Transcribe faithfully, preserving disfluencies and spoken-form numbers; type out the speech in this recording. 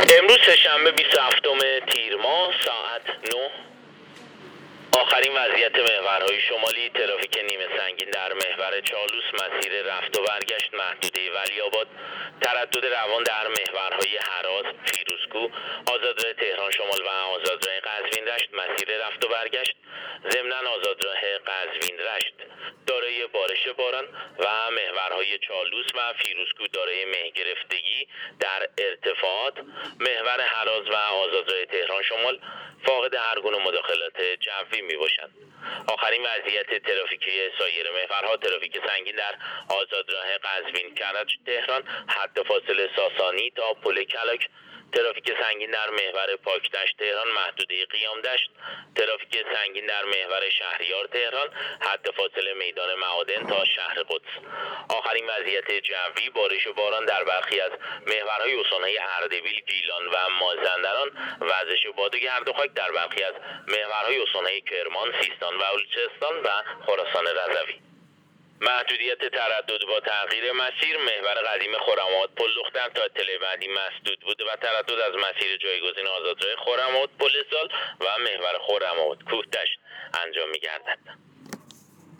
امروز سه‌شنبه بیست و هفتم تیر ماه ساعت نه. آخرین وضعیت محورهای شمالی: ترافیک نیمه سنگین در محور چالوس، مسیر رفت و برگشت محدوده ولی‌آباد، تردد روان در محورهای هراز، فیروزکوه، آزادراه تهران شمال و آزادراه قزوین رشت، مسیر رفت و برگشت، ضمناً آزادراه قزوین رشت دارای بارش باران و محورهای چالوس و فیروزکوه دارای مه گرفتگی در ارتفاعات، محور هراز و آزادراه تهران شمال فاقد هر گونه مداخلات جوی می باشند. آخرین وضعیت ترافیکی سایر محورها: ترافیک سنگین در آزادراه قزوین کرج تهران، حد فاصله ساسانی تا پل کلاک، ترافیک سنگین در محور پاکدشت تهران، محدوده قیام دشت، ترافیک سنگین در محور شهریار تهران، حد فاصله میدان معادن تا شهر قدس. آخرین وضعیت جوی: بارش و باران در برخی از محورهای استان‌های اردبیل، گیلان و مازندران، وزش باد و گرد و خاک در برخی از محورهای استان‌های کرمان، سیستان و بلوچستان و خراسان رضوی. محدودیت تردد با تغییر مسیر: محور قدیم خرم‌آباد پل دختر تا اطلاع بعدی مسدود بوده و تردد از مسیر جایگزین آزادراه خرم‌آباد پل سال و محور خرم‌آباد کوهدشت انجام می‌گردد.